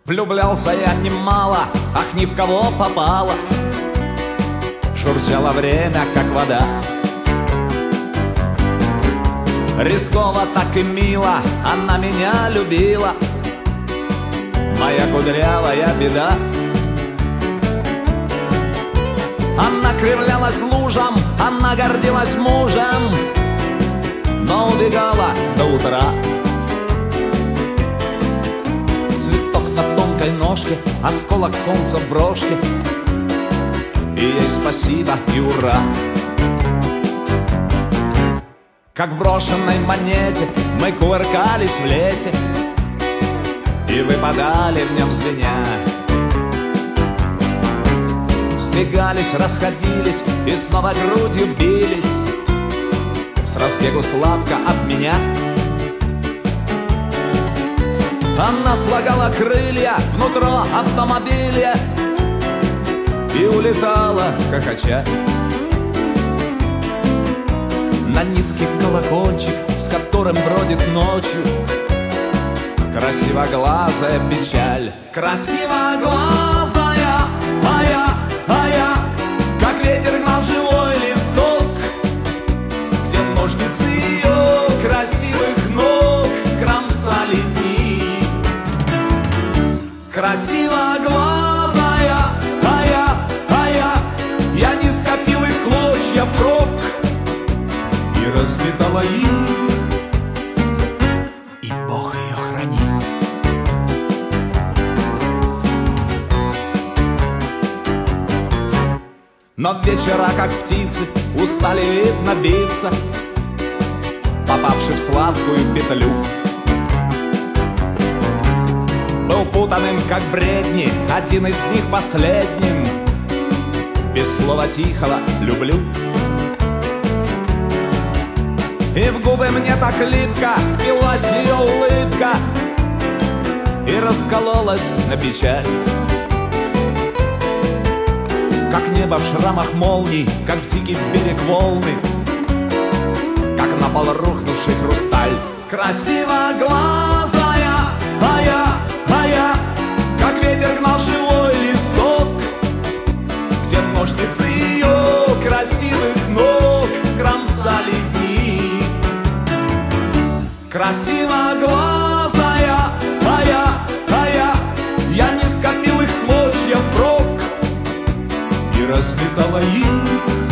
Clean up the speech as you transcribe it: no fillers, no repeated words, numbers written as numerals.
Влюблялся я немало, ах, ни в кого попало. Шурчало время, как вода. Рисково так и мило она меня любила, моя кудрявая беда. Она кривлялась лужам, она гордилась мужем, но убегала до утра. Цветок на тонкой ножке, осколок солнца в брошке, и ей спасибо и ура. Как в брошенной монете мы кувыркались в лете и выпадали в нем звеня. Сбегались, расходились и снова грудью бились, с разбегу сладко от меня. Она слагала крылья внутрь автомобиля и улетала, хохоча. На нитке колокольчик, с которым бродит ночью красивоглазая печаль. Красивоглазая, а я, как ветер гнал живой листок, где ножницы ее красивых ног кромсали дни. Красивоглазая, я не скопил их клочья впрок и разбитала их, и Бог ее хранит. Но вечера, как птицы, устали, видно, биться, попавши в сладкую петлю. Был путанным, как бредни, один из них последним, без слова тихого «люблю». И в губы мне так липко впилась ее улыбка и раскололась на печаль. Как небо в шрамах молний, как в дикий берег волны, как на пол рухнувший хрусталь. Красивоглазая, а я, как ветер гнал живой листок, где ножницы ее красивых ног кромсали дни. Красивоглазая, я не скопил их клочья впрок и разбитала их,